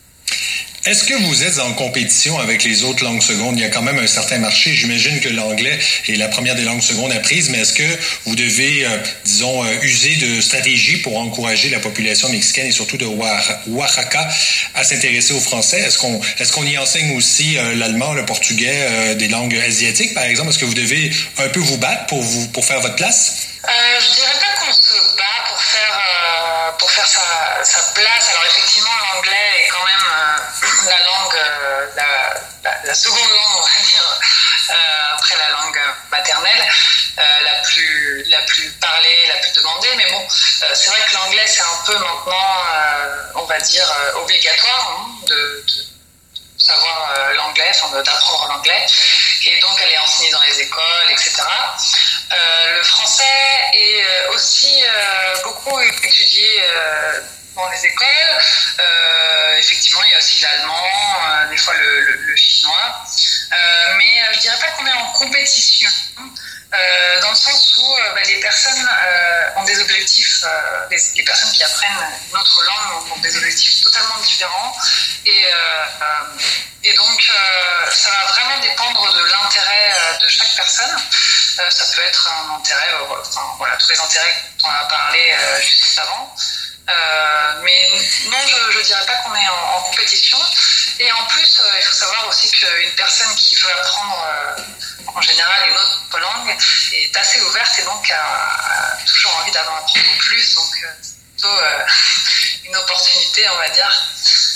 Est-ce que vous êtes en compétition avec les autres langues secondes? Il y a quand même un certain marché. J'imagine que l'anglais est la première des langues secondes apprises, mais est-ce que vous devez, euh, disons, euh, user de stratégies pour encourager la population mexicaine et surtout de Oaxaca à s'intéresser au français? Est-ce qu'on, est-ce qu'on y enseigne aussi euh, l'allemand, le portugais, euh, des langues asiatiques, par exemple? Est-ce que vous devez un peu vous battre pour, vous, pour faire votre place? Euh, je dirais pas qu'on se bat pour faire euh, pour faire sa, sa place. Alors effectivement, l'anglais est quand même euh, la langue, euh, la, la, la seconde langue, on va dire, euh, après la langue maternelle, euh, la plus la plus parlée, la plus demandée. Mais bon, euh, c'est vrai que l'anglais c'est un peu maintenant, euh, on va dire, euh, obligatoire hein, de, de savoir euh, l'anglais, enfin d'apprendre l'anglais. Et donc elle est enseignée dans les écoles, et cetera. Euh, le français est aussi euh, beaucoup étudié euh, dans les écoles. Euh, effectivement, il y a aussi l'allemand, euh, des fois le, le, le chinois. Euh, mais euh, je dirais pas qu'on est en compétition, euh, dans le sens où euh, bah, les personnes euh, ont des objectifs, euh, les, les personnes qui apprennent une autre langue ont des objectifs totalement différents. Et, euh, euh, et donc, euh, ça va vraiment dépendre de l'intérêt euh, de chaque personne. Euh, ça peut être un intérêt, euh, enfin voilà, tous les intérêts dont on a parlé euh, juste avant. Euh, mais non, je ne dirais pas qu'on est en, en compétition. Et en plus, euh, il faut savoir aussi qu'une personne qui veut apprendre euh, en général une autre langue est assez ouverte et donc a, a toujours envie d'en apprendre plus. Donc euh, c'est plutôt euh, une opportunité, on va dire,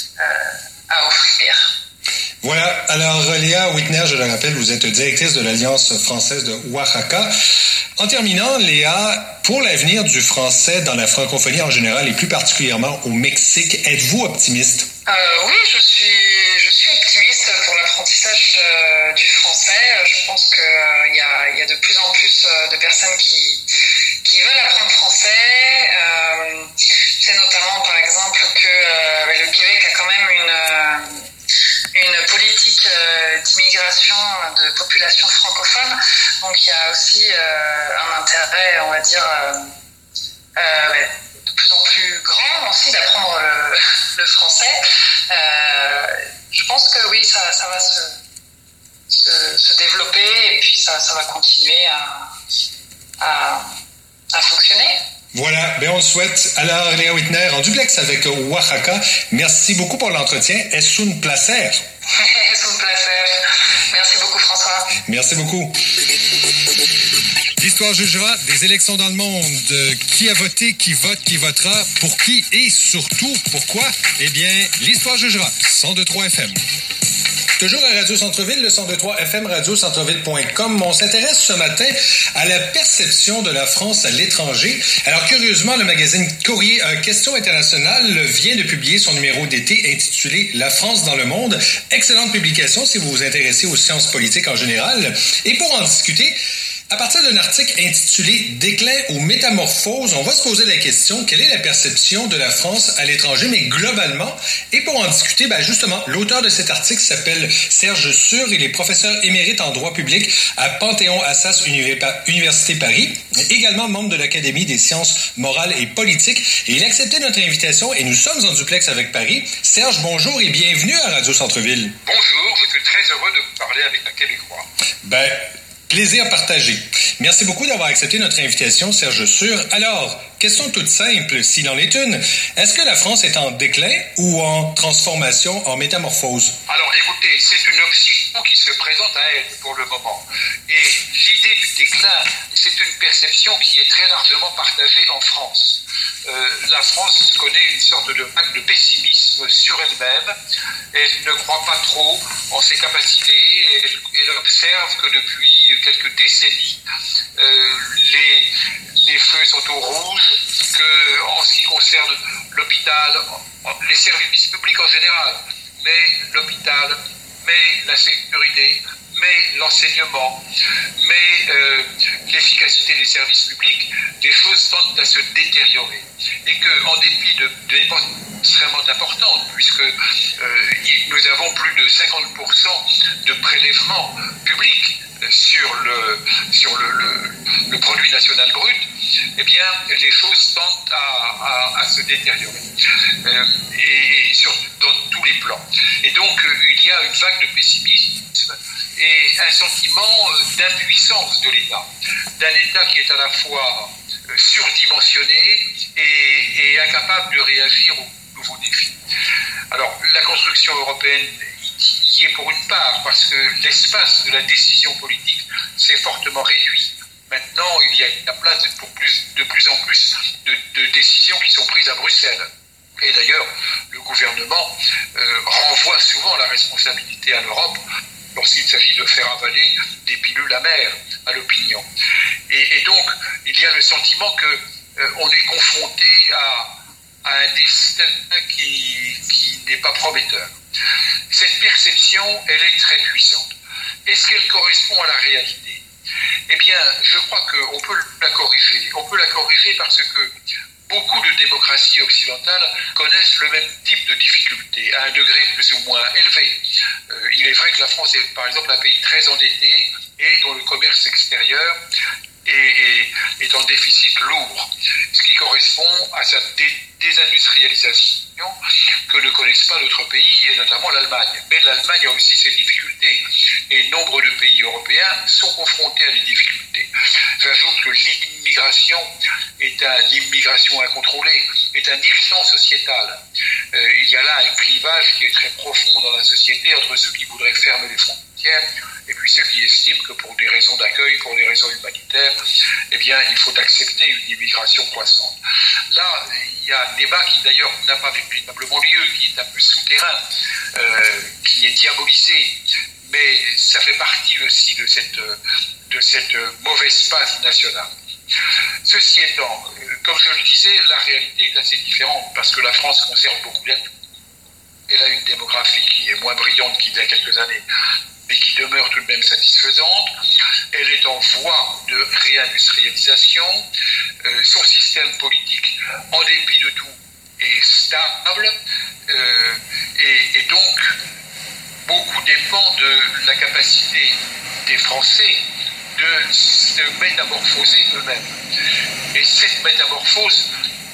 euh, à offrir. Voilà. Alors, Léa Whitner, je le rappelle, vous êtes directrice de l'Alliance française de Oaxaca. En terminant, Léa, pour l'avenir du français dans la francophonie en général et plus particulièrement au Mexique, êtes-vous optimiste? Euh, oui, je suis, je suis optimiste pour l'apprentissage euh, du français. Je pense qu'il euh, y, a, y a de plus en plus de personnes qui, qui veulent apprendre français. Euh, c'est notamment, par exemple, que euh, le Québec a quand même une... Euh, une politique euh, d'immigration de population francophone. Donc il y a aussi euh, un intérêt, on va dire, euh, euh, de plus en plus grand aussi d'apprendre le, le français. Euh, je pense que oui, ça, ça va se, se, se développer et puis ça, ça va continuer à, à, à fonctionner. Voilà, bien on le souhaite. Alors, Léa Whitner, en duplex avec Oaxaca, merci beaucoup pour l'entretien. Es un placer. Es un placer. Merci beaucoup, François. Merci beaucoup. L'histoire jugera des élections dans le monde. Qui a voté, qui vote, qui votera, pour qui et surtout pourquoi? Eh bien, l'histoire jugera. cent deux point trois F M. Toujours à Radio Centre-Ville, le cent deux point trois F M, radio centre-ville point com. On s'intéresse ce matin à la perception de la France à l'étranger. Alors, curieusement, le magazine Courrier euh, Questions internationales vient de publier son numéro d'été intitulé « La France dans le monde ». Excellente publication si vous vous intéressez aux sciences politiques en général. Et pour en discuter, à partir d'un article intitulé « Déclin ou métamorphose », on va se poser la question, quelle est la perception de la France à l'étranger, mais globalement? Et pour en discuter, ben justement, l'auteur de cet article s'appelle Serge Sûr, il est professeur émérite en droit public à Panthéon-Assas Université Paris, également membre de l'Académie des sciences morales et politiques, et il a accepté notre invitation et nous sommes en duplex avec Paris. Serge, bonjour et bienvenue à Radio Centre-Ville. Bonjour, je suis très heureux de vous parler avec un Québécois. Ben... Plaisir partagé. Merci beaucoup d'avoir accepté notre invitation, Serge Sûr. Alors, question toute simple, s'il en est une. Est-ce que la France est en déclin ou en transformation, en métamorphose? Alors, écoutez, c'est une option qui se présente à elle pour le moment. Et l'idée du déclin, c'est une perception qui est très largement partagée en France. Euh, la France connaît une sorte de vague de pessimisme sur elle-même. Elle ne croit pas trop en ses capacités. Elle, elle observe que depuis quelques décennies, euh, les, les feux sont au rouge, que en ce qui concerne l'hôpital, les services publics en général, mais l'hôpital, mais la sécurité, mais l'enseignement, mais euh, l'efficacité des services publics, les choses tendent à se détériorer. Et qu'en dépit de, de dépenses extrêmement importantes, puisque euh, nous avons plus de cinquante pour cent de prélèvements publics sur le, sur le, le, le produit national brut, eh bien, les choses tendent à, à, à se détériorer, euh, et, et sur, dans tous les plans. Et donc, euh, il y a une vague de pessimisme et un sentiment d'impuissance de l'État, d'un État qui est à la fois surdimensionné et, et incapable de réagir aux nouveaux défis. Alors, la construction européenne y est pour une part, parce que l'espace de la décision politique s'est fortement réduit. Maintenant, il y a la place pour plus, de plus en plus de, de décisions qui sont prises à Bruxelles. Et d'ailleurs, le gouvernement euh, renvoie souvent la responsabilité à l'Europe lorsqu'il s'agit de faire avaler des pilules amères à l'opinion. Et, et donc, il y a le sentiment qu'on euh, est confronté à, à un destin qui, qui n'est pas prometteur. Cette perception, elle est très puissante. Est-ce qu'elle correspond à la réalité? Eh bien, je crois qu'on peut la corriger. On peut la corriger parce que beaucoup de démocraties occidentales connaissent le même type de difficultés, à un degré plus ou moins élevé. Euh, il est vrai que la France est, par exemple, un pays très endetté et dont le commerce extérieur est, est, est en déficit lourd, ce qui correspond à sa dé- désindustrialisation que ne connaissent pas d'autres pays, et notamment l'Allemagne. Mais l'Allemagne a aussi ses difficultés, et nombre de pays européens sont confrontés à des difficultés. J'ajoute que l'immigration est un, l'immigration incontrôlée est un irritant sociétal. Euh, il y a là un clivage qui est très profond dans la société entre ceux qui voudraient fermer les frontières et puis ceux qui estiment que pour des raisons d'accueil, pour des raisons humanitaires, eh bien, il faut accepter une immigration croissante. Là, il y a un débat qui d'ailleurs n'a pas véritablement lieu, qui est un peu souterrain, euh, qui est diabolisé, mais ça fait partie aussi de cette, de cette mauvaise passe nationale. Ceci étant, comme je le disais, la réalité est assez différente, parce que la France conserve beaucoup d'atouts. Elle a une démographie qui est moins brillante qu'il y a quelques années, mais qui demeure tout de même satisfaisante. Elle est en voie de réindustrialisation. Euh, son système politique, en dépit de tout, est stable. Euh, et, et donc, beaucoup dépend de la capacité des Français de se métamorphoser eux-mêmes. Et cette métamorphose,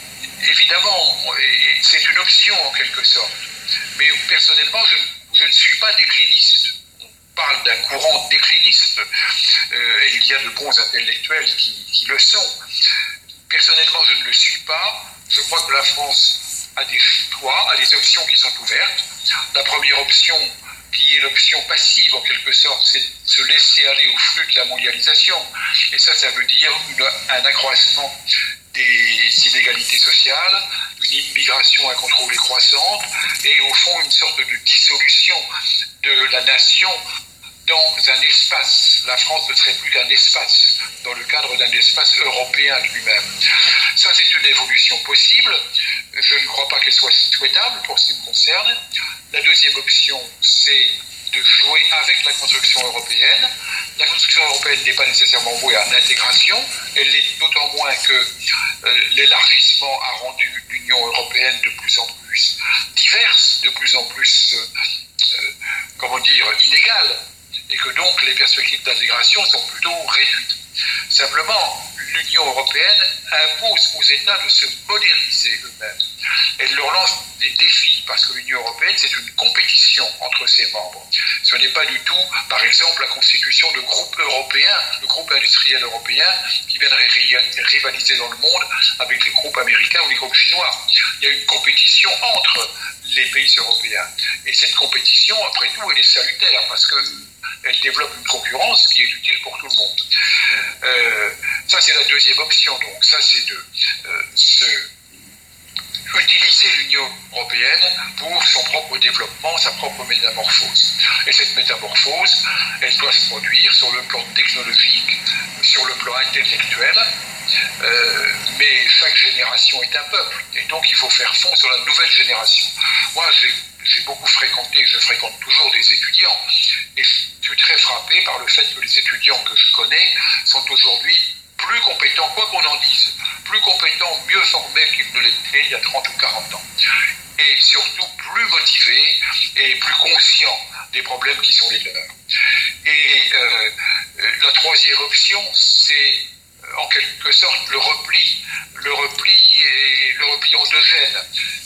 évidemment, c'est une option en quelque sorte. Mais personnellement, je, je ne suis pas décliniste. On parle d'un courant décliniste, euh, et il y a de bons intellectuels qui, qui le sont. Personnellement, je ne le suis pas. Je crois que la France a des choix, a des options qui sont ouvertes. La première option, qui est l'option passive en quelque sorte, c'est de se laisser aller au flux de la mondialisation. Et ça, ça veut dire une, un accroissement des inégalités sociales une immigration incontrôlée croissante et au fond une sorte de dissolution de la nation dans un espace. La France ne serait plus qu'un espace, dans le cadre d'un espace européen lui-même. Ça, c'est une évolution possible. Je ne crois pas qu'elle soit souhaitable pour ce qui me concerne. La deuxième option, c'est de jouer avec la construction européenne. La construction européenne n'est pas nécessairement vouée à l'intégration. Elle l'est d'autant moins que euh, l'élargissement a rendu l'Union européenne de plus en plus diverse, de plus en plus, euh, euh, comment dire, inégale, et que donc les perspectives d'intégration sont plutôt réduites. Simplement, l'Union européenne impose aux États de se moderniser eux-mêmes. Elle leur lance des défis, parce que l'Union européenne, c'est une compétition entre ses membres. Ce n'est pas du tout, par exemple, la constitution de groupes européens, de groupes industriels européens, qui viendraient rivaliser dans le monde avec les groupes américains ou les groupes chinois. Il y a une compétition entre les pays européens. Et cette compétition, après tout, elle est salutaire, parce que elle développe une concurrence qui est utile pour tout le monde. Euh, ça, c'est la deuxième option. Donc, ça, c'est de euh, se, utiliser l'Union européenne pour son propre développement, sa propre métamorphose. Et cette métamorphose, elle doit se produire sur le plan technologique, sur le plan intellectuel, euh, mais chaque génération est un peuple. Et donc, il faut faire fond sur la nouvelle génération. Moi, j'ai J'ai beaucoup fréquenté, je fréquente toujours des étudiants, et je suis très frappé par le fait que les étudiants que je connais sont aujourd'hui plus compétents, quoi qu'on en dise, plus compétents, mieux formés qu'ils ne l'étaient il y a trente ou quarante ans. Et surtout plus motivés et plus conscients des problèmes qui sont les leurs. Et euh, la troisième option, c'est en quelque sorte le repli, le repli et le repli endogène.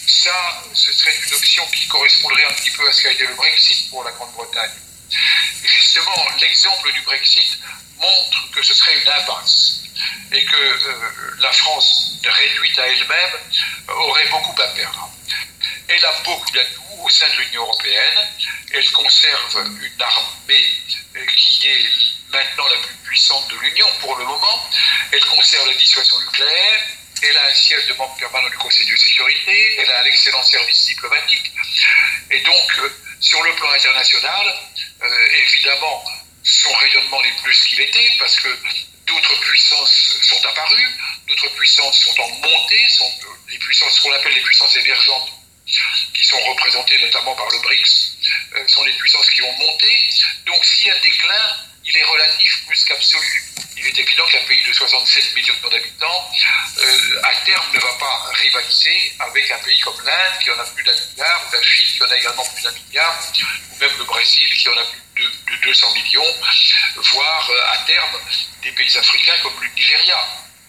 Ça, ce serait une option qui correspondrait un petit peu à ce qu'a été le Brexit pour la Grande-Bretagne. Et justement, l'exemple du Brexit montre que ce serait une impasse et que euh, la France, réduite à elle-même, aurait beaucoup à perdre. Elle a beaucoup d'atouts au sein de l'Union européenne. Elle conserve une armée qui est maintenant la plus puissante de l'Union pour le moment. Elle conserve la dissuasion nucléaire. Elle a un siège de membre permanent du Conseil de sécurité, elle a un excellent service diplomatique. Et donc, euh, sur le plan international, euh, évidemment, son rayonnement n'est plus ce qu'il était, parce que d'autres puissances sont apparues, d'autres puissances sont en montée, sont euh, les puissances, ce qu'on appelle les puissances émergentes, qui sont représentées notamment par le BRICS, euh, sont les puissances qui ont monté. Donc, s'il y a déclin, il est relatif plus qu'absolu. Il est évident qu'un pays de soixante-sept millions d'habitants, euh, à terme, ne va pas rivaliser avec un pays comme l'Inde, qui en a plus d'un milliard, ou la Chine, qui en a également plus d'un milliard, ou même le Brésil, qui en a plus de, de deux cents millions, voire euh, à terme, des pays africains comme le Nigeria.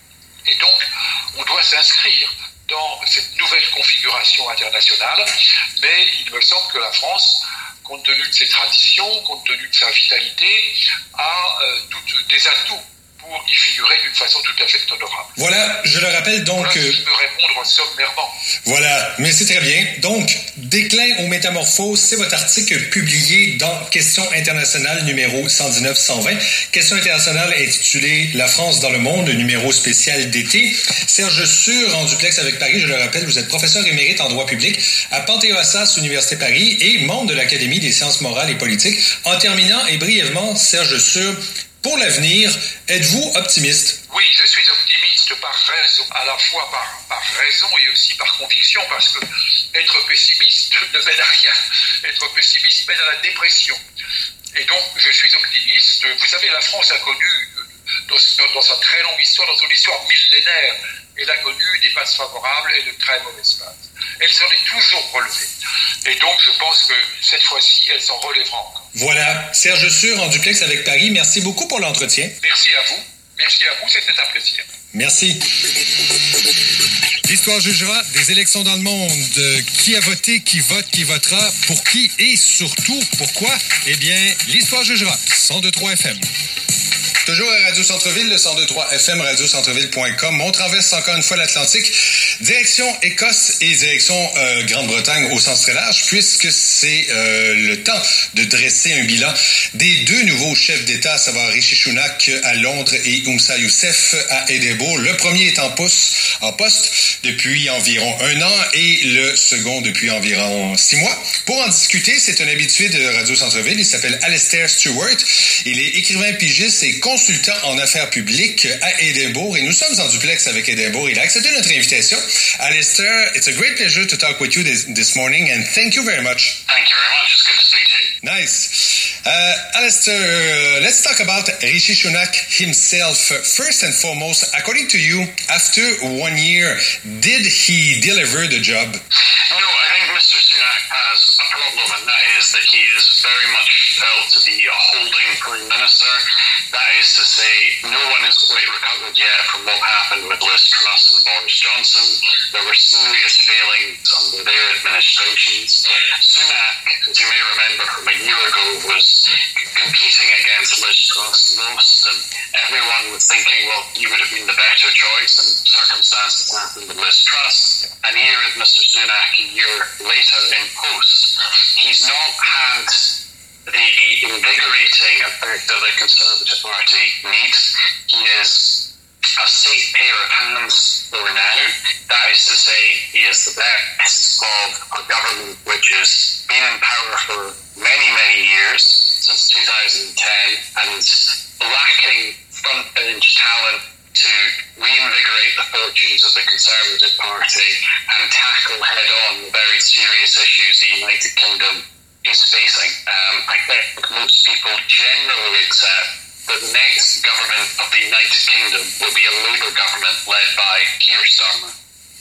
Et donc, on doit s'inscrire dans cette nouvelle configuration internationale, mais il me semble que la France, compte tenu de ses traditions, compte tenu de sa vitalité, a euh, toutes des atouts pour y figurer d'une façon tout à fait honorable. Voilà, je le rappelle donc... Voilà, je peux répondre sommairement. Voilà, mais c'est très bien. Donc, Déclin aux métamorphoses, c'est votre article publié dans Questions internationales numéro cent dix-neuf cent vingt. Questions internationales intitulée La France dans le monde, numéro spécial d'été. Serge Sûr, en duplex avec Paris, je le rappelle, vous êtes professeur émérite en droit public à Panthéon-Assas, Université Paris, et membre de l'Académie des sciences morales et politiques. En terminant, et brièvement, Serge Sûr, pour l'avenir, êtes-vous optimiste? Oui, je suis optimiste par raison, à la fois par, par raison et aussi par conviction, parce que être pessimiste ne mène à rien. Être pessimiste mène à la dépression. Et donc, je suis optimiste. Vous savez, la France a connu, dans, dans sa très longue histoire, dans son histoire millénaire, elle a connu des phases favorables et de très mauvaises phases. Elle s'en est toujours relevée. Et donc, je pense que cette fois-ci, elle s'en relèvera encore. Voilà, Serge Sûr en duplex avec Paris. Merci beaucoup pour l'entretien. Merci à vous. Merci à vous, c'était un plaisir. Merci. L'histoire jugera des élections dans le monde. Qui a voté, qui vote, qui votera, pour qui et surtout pourquoi? Eh bien, l'histoire jugera. cent deux point trois F M. Toujours à Radio Centre-Ville, le cent deux point trois F M, radio centre-ville point com. On traverse encore une fois l'Atlantique. Direction Écosse et direction euh, Grande-Bretagne au sens très large, puisque c'est euh, le temps de dresser un bilan des deux nouveaux chefs d'État, à savoir Rishi Sunak à Londres et Humza Yousaf à Édimbourg. Le premier est en poste, en poste depuis environ un an et le second depuis environ six mois. Pour en discuter, c'est un habitué de Radio Centre-Ville. Il s'appelle Alastair Stewart. Il est écrivain pigiste et consultant en affaires publiques à Édimbourg. Et nous sommes en duplex avec Édimbourg. Il a accepté notre invitation. Alastair, it's a great pleasure to talk with you this, this morning, and thank you very much. Thank you very much. It's good to speak to you. Nice. Uh, Alastair, uh, let's talk about Rishi Sunak himself. First and foremost, according to you, after one year, did he deliver the job? No, I think Mister Sunak has a problem, and that is that he is very much felt to be a holding Prime Minister. That is to say, no one has quite recovered yet from what happened with Liz Truss and Boris Johnson. There were serious failings under their administrations. Sunak, as you may remember from a year ago, was competing against Liz Truss most, and everyone was thinking, well, you would have been the better choice, and circumstances happened with Liz Truss. And here is Mister Sunak a year later in post. He's not had the invigorating effect that the Conservative Party needs. He is a safe pair of hands for now. That is to say, he is the best of a government which has been in power for many, many years, since two thousand ten, and lacking front-bench talent to reinvigorate the fortunes of the Conservative Party and tackle head-on the very serious issues the United Kingdom is facing. Um, I think most people generally accept that the next government of the United Kingdom will be a Labour government led by Keir Starmer.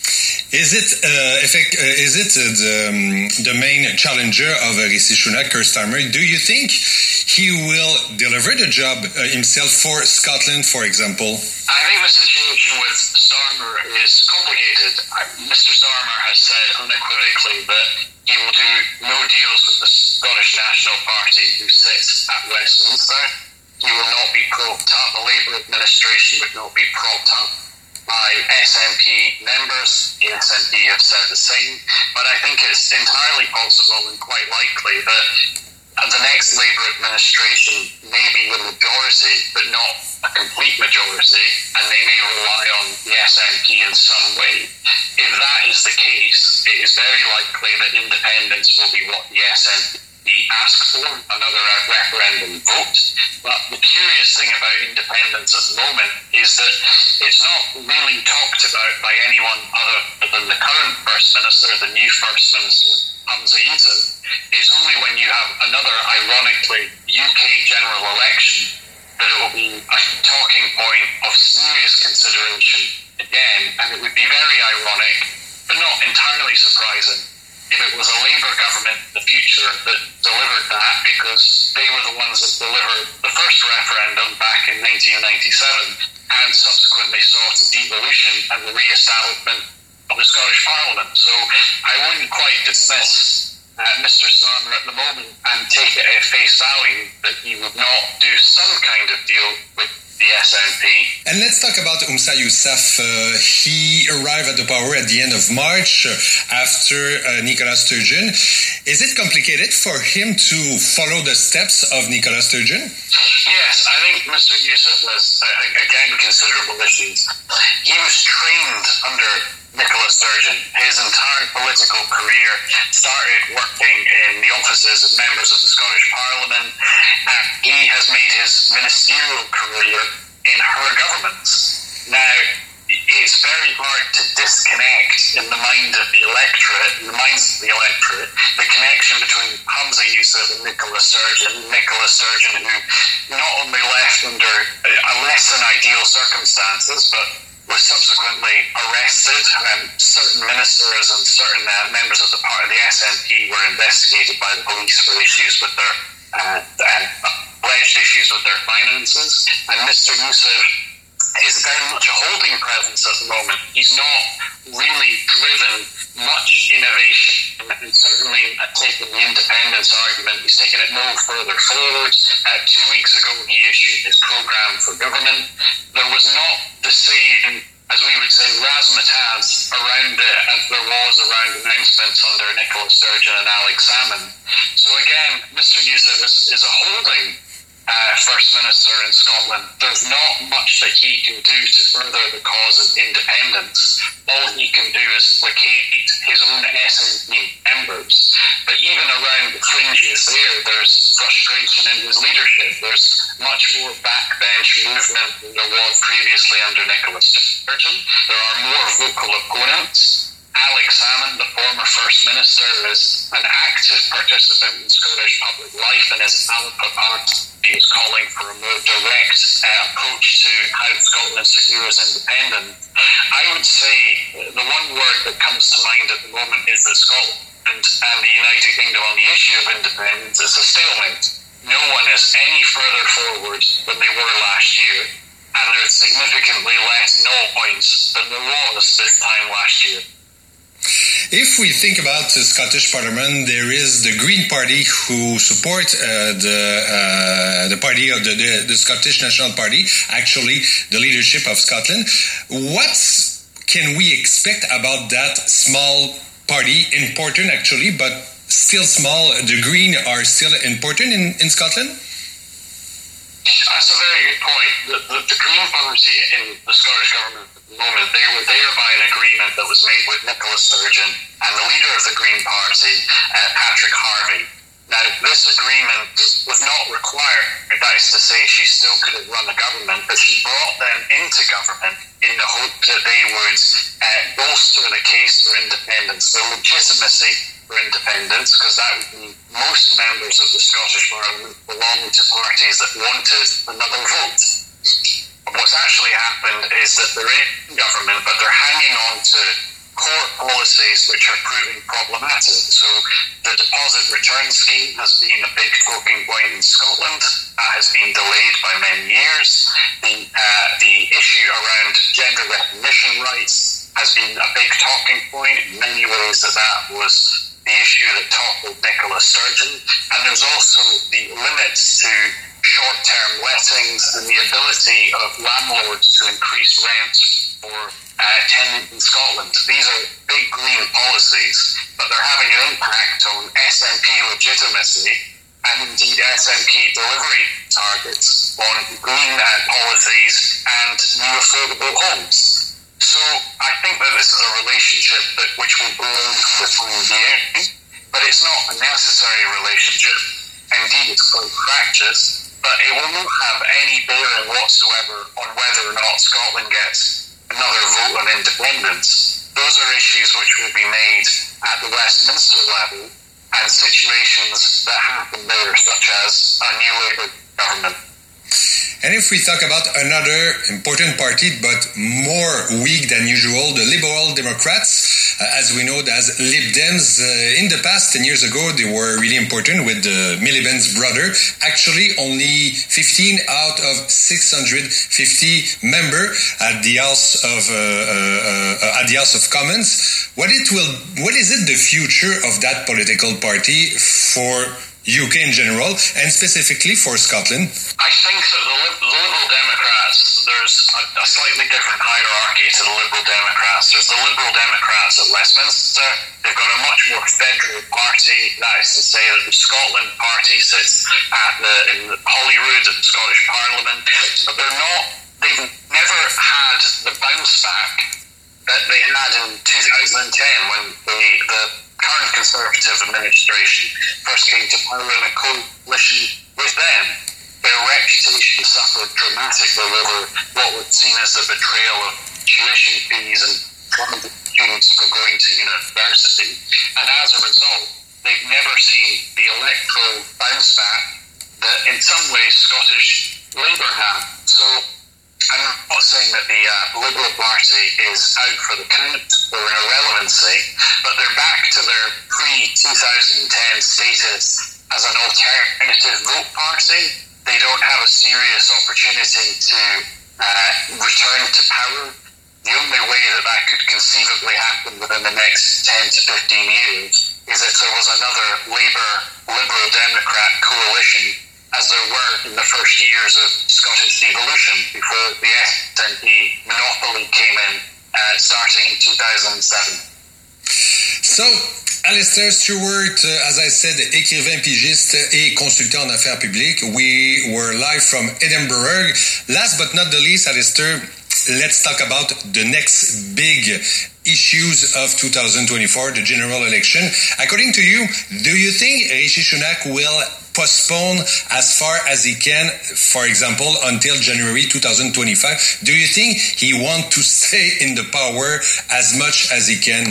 Is it, uh, effect, uh, is it uh, the, um, the main challenger of uh, Rishi Sunak, Keir Starmer? Do you think he will deliver the job uh, himself for Scotland, for example? I think the situation with Starmer is complicated. Mister Starmer has said unequivocally that he will do no deals with the Scottish National Party who sits at Westminster. He will not be propped up. The Labour administration would not be propped up by S N P members. The S N P have said the same. But I think it's entirely possible and quite likely that the next Labour administration may be the majority, but not a complete majority, and they may rely on the S N P in some way. If that is the case, it is very likely that independence will be what the S N P ask for, another referendum vote. But the curious thing about independence at the moment is that it's not really talked about by anyone other than the current First Minister, the new First Minister, Humza Yousaf. It's only when you have another, ironically, U K general election that it will be a talking point of serious consideration again, and it would be very ironic, but not entirely surprising, if it was a Labour government in the future that delivered that, because they were the ones that delivered the first referendum back in nineteen ninety-seven and subsequently saw the devolution and the re-establishment of the Scottish Parliament. So I wouldn't quite dismiss uh, Mister Starmer at the moment and take it at face value that he would not do some kind of deal with the S N P. And let's talk about Humza Yousaf. Uh, he arrived at the power at the end of March uh, after uh, Nicola Sturgeon. Is it complicated for him to follow the steps of Nicola Sturgeon? Yes, I think Mister Yousaf has, uh, again, considerable issues. He was trained under Nicola Sturgeon. His entire political career started working in the offices of members of the Scottish Parliament. Uh, he has made his ministerial career in her governments. Now, it's very hard to disconnect in the mind of the electorate, in the minds of the electorate, the connection between Humza Yousaf and Nicola Sturgeon. Nicola Sturgeon, who not only left under uh, less than ideal circumstances, but was subsequently arrested. Um, certain ministers and certain uh, members of the part of the S N P were investigated by the police for issues with their uh, uh, alleged issues with their finances. And Mister Yousaf is very much a holding presence at the moment. He's not really driven much innovation, and certainly uh, taken the independence argument, he's taken it no further forward. Uh, two weeks ago, he issued his programme for government. There was not the same as we would say, razzmatazz around it as there was around announcements under Nicola Sturgeon and Alex Salmond. So again, Mister Youssef is, is a holding uh, First Minister in Scotland. There's not much that he can do to further the cause of independence. All he can do is placate his own S N P members. But even around the fringes there, there's frustration in his leadership. There's much more backbench movement than there was previously under Nicola Sturgeon. There are more vocal opponents. Alex Salmond, the former First Minister, is an active participant in Scottish public life, and his Alpha Party is calling for a more direct uh, approach to how Scotland secures independence. I would say the one word that comes to mind at the moment is that Scotland and the United Kingdom on the issue of independence is a stalemate. No one is any further forward than they were last year, and there's significantly less noise than there was this time last year. If we think about the Scottish Parliament, there is the Green Party who support uh, the uh, the party of the, the the Scottish National Party, actually the leadership of Scotland. What can we expect about that small party? Important actually, but still small. The Green are still important in, in Scotland? That's a very good point. The, the, the Green Party in the Scottish Government at the moment, they were there by an agreement that was made with Nicola Sturgeon and the leader of the Green Party, uh, Patrick Harvey. Now, this agreement was not required, that is to say she still could have run a government, but she brought them into government in the hope that they would uh, bolster the case for independence, the legitimacy for independence, because that would mean most members of the Scottish Parliament belonged to parties that wanted another vote. What's actually happened is that they're in government, but they're hanging on to core policies which are proving problematic. So the deposit return scheme has been a big talking point in Scotland. That has been delayed by many years. The, uh, the issue around gender recognition rights has been a big talking point. In many ways that that was the issue that toppled Nicola Sturgeon. And there's also the limits to short-term lettings and the ability of landlords to increase rent for uh, tenants in Scotland. These are big green policies, but they're having an impact on S N P legitimacy and indeed S N P delivery targets on green uh, policies and new affordable homes. So I think that this is a relationship that which will grow between the end, but it's not a necessary relationship. Indeed, it's quite fractious, but it will not have any bearing whatsoever on whether or not Scotland gets another vote on independence. Those are issues which will be made at the Westminster level and situations that happen there, such as a new Labour government. And if we talk about another important party, but more weak than usual, the Liberal Democrats, uh, as we know, as Lib Dems, uh, in the past, ten years ago, they were really important with uh, Miliband's brother. Actually, only fifteen out of six hundred fifty members at the House of uh, uh, at the House of Commons. What it will, what is it the future of that political party for U K in general, and specifically for Scotland? I think that the, the Liberal Democrats, there's a, a slightly different hierarchy to the Liberal Democrats. There's the Liberal Democrats at Westminster. They've got a much more federal party. That is to say that the Scotland party sits at the, in the Holyrood of the Scottish Parliament. But they're not, they've never had the bounce back that they had in two thousand ten when they, the current Conservative administration first came to power in a coalition with them. Their reputation suffered dramatically over what was seen as the betrayal of tuition fees and students for going to university. And as a result, they've never seen the electoral bounce back that in some ways Scottish Labour had. So I'm not saying that the uh, Liberal Party is out for the count or an irrelevancy, but they're back to their pre-twenty ten status as an alternative vote party. They don't have a serious opportunity to uh, return to power. The only way that that could conceivably happen within the next ten to fifteen years is if there was another Labour Liberal Democrat coalition as there were in the first years of Scottish devolution before the S N P monopoly came in, uh, starting in two thousand seven. So, Alistair Stewart, uh, as I said, écrivain pigiste et consultant en affaires publiques. We were live from Edinburgh. Last but not the least, Alistair, let's talk about the next big issues of two thousand twenty-four, the general election. According to you, do you think Rishi Sunak will postpone as far as he can, for example, until January two thousand twenty-five? Do you think he wants to stay in the power as much as he can?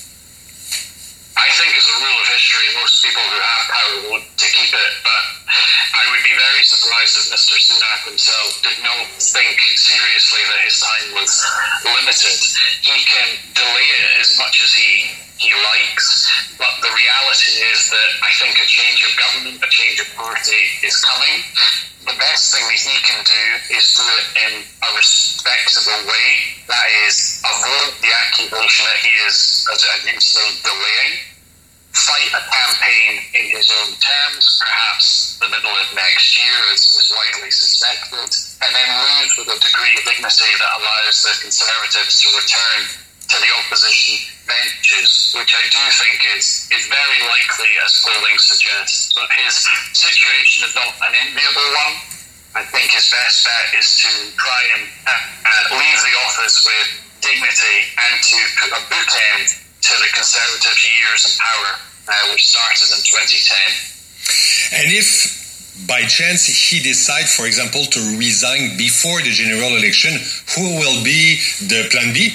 I think as a rule of history, most people who have power want to keep it, but I would be very surprised if Mister Sunak himself did not think seriously that his time was limited. He can delay it as much as he, he likes, but the reality is that I think a change of government, a change of party is coming. The best thing that he can do is do it in a respectable way. That is, avoid the accusation that he is, as you say, delaying. Fight a campaign in his own terms, perhaps the middle of next year, as is widely suspected, and then leave with a degree of dignity that allows the Conservatives to return to the opposition benches, which I do think is, is very likely, as polling suggests. But his situation is not an enviable one. I think his best bet is to try and uh, leave the office with dignity and to put a bookend to the Conservative years in power, uh, which started in twenty ten. And if by chance he decides, for example, to resign before the general election, who will be the plan B?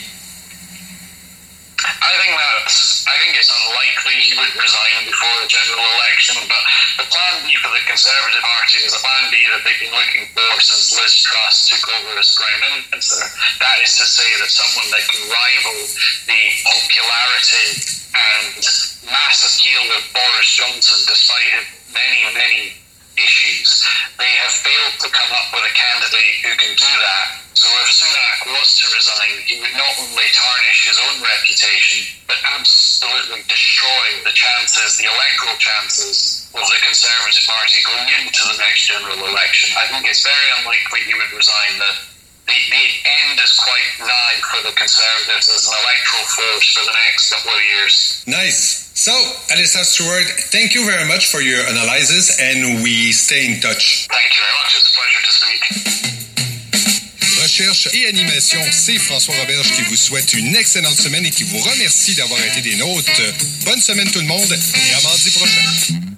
I think that's, I think it's unlikely he would resign before the general election, but the plan B for the Conservative Party is a plan B that they've been looking for since Liz Truss took over as Prime Minister. That is to say that someone that can rival the popularity and mass appeal of Boris Johnson, despite his many, many issues. They have failed to come up with a candidate who can do that. So if Sunak was to resign, he would not only tarnish his own reputation, but absolutely destroy the chances, the electoral chances of the Conservative Party going into the next general election. I think it's very unlikely he would resign. The, the, the end is quite nigh for the Conservatives as an electoral force for the next couple of years. Nice. So, Alistair Stewart, thank you very much for your analysis, and we stay in touch. Thank you very much. It's a pleasure to speak. Recherche et animation, c'est François Roberge qui vous souhaite une excellente semaine et qui vous remercie d'avoir été des nôtres. Bonne semaine tout le monde et à mardi prochain.